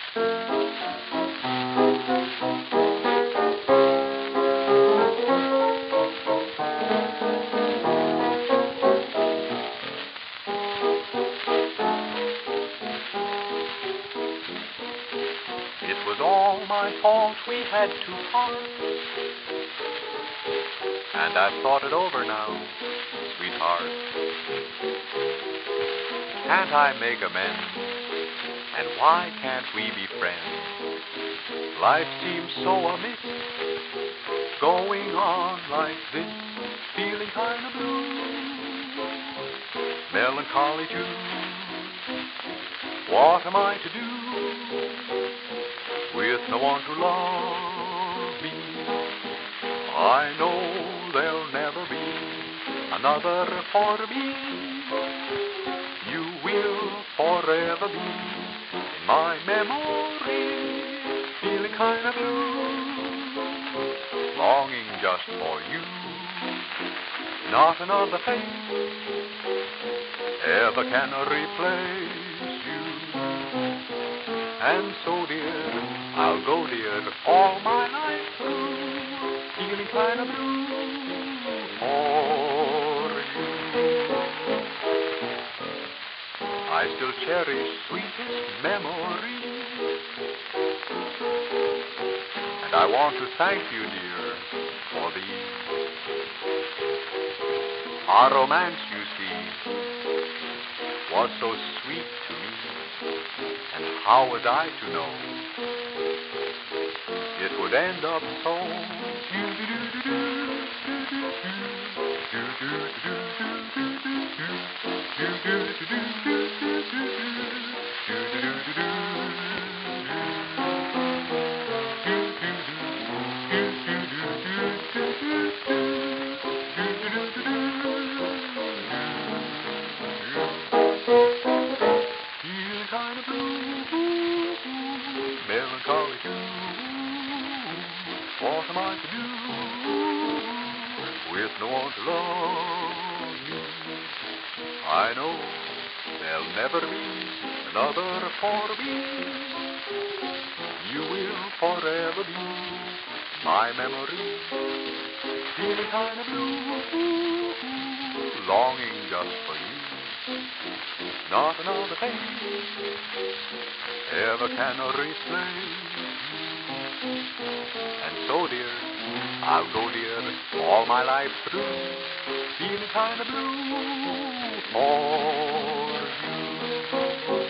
It was all my fault we had to part, and I've thought it over now, sweetheart. Can't I make amends? And why can't we be friends? Life seems so amiss, going on like this, feeling kind of blue, melancholy too. What am I to do with no one to love me? I know there'll never be another for me. You will forever be in my memory, feeling kind of blue, longing just for you. Not another face ever can replace you. And so, dear, I'll go, dear, all my life through, feeling kind of blue for you. I still cherish sweetest memories, and I want to thank you, dear, for these. Our romance, you see, was so sweet to me, and how was I to know it would end up so? Feeling kind of blue, melancholy too. What am I to do with no one to love me? I know there'll never be another for me. You will forever be my memory, feeling kind of blue, longing just for you. Not another face ever can replace you. And so, dear, I'll go, dear, all my life through, feeling kind of blue for you.